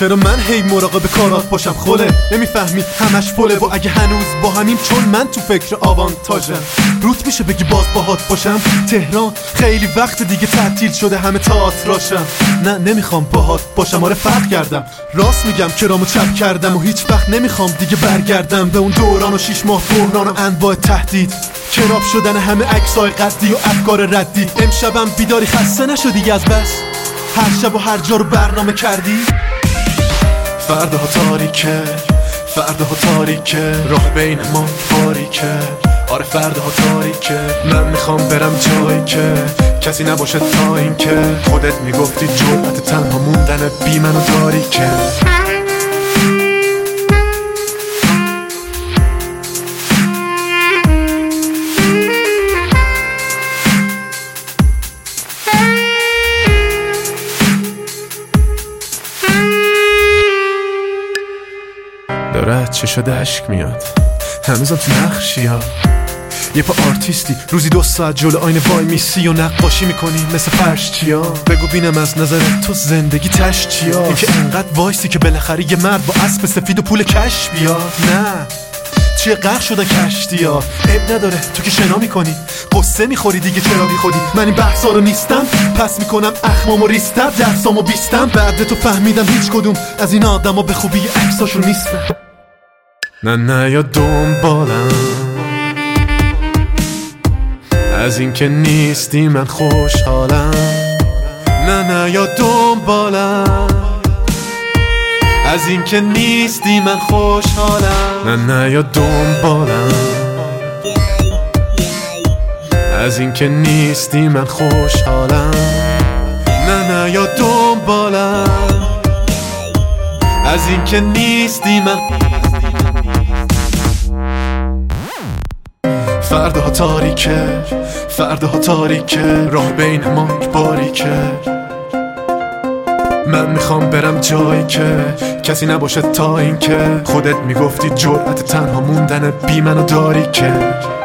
چرا من هی مراقب کارات باشم؟ خله نمیفهمی همش فله، و اگه هنوز با همیم چون من تو فکر آوانتاژم. روت میشه بگی باز باهات باشم؟ تهران خیلی وقت دیگه تعطیل شده، همه تئاتراشم. نه نمیخوام باهات باشم، آره فرق کردم، راست میگم کرامو چپ کردم و هیچ وقت نمیخوام دیگه برگردم به اون دوران و 6 ماه بحران و انواع تهدید، کراب شدن همه عکسای قدی و افکار ردی. امشبم بیداری خسته نشدی از بس هر شب و هر جا رو برنامه کردی؟ فرداها تاریکه، فرداها تاریکه، راه بین ما باریکه، آره فرداها تاریکه. من میخوام برم جایی که کسی نباشه تا این که خودت میگفتی جرأت تنها موندن بی منو داری که. داره چشا دشک میاد، هنوزم تو نقشی ها. یه پا آرتیستی روزی 2 ساعت جلو آینه وای میسی و نقاشی میکنی مثل فرش چیا. بگو بینم از نظرت تو زندگی تش چیا؟ این که انقدر وایسی که بالاخره یه مرد با اسب سفید و پول کش بیاد. نه چیه غرق شدن کشتی ها، عیب نداره تو که شنا میکنی، قصه میخوری دیگه چرا بی خودی. من این بحثا رو نیستم، پس میکنم اخمامو ریستر، درسامو بیستم. بعد تو فهمیدم هیچ کدوم از این آدما به خوبی عکساشون نیستم. نه یا دنبالم از این که نیستی من خوشحالم. نه یا دنبالم از این که نیستی من خوشحالم. نه یا دنبالم از این که نیستی من خوشحالم. نه یا دنبالم از این که نیستی من. فرداها تاریکه، فرداها تاریکه، راه بین ما باریکه. من میخوام برم جایی که کسی نباشه تا این که خودت میگفتی جرأت تنها موندن بی منو داری که.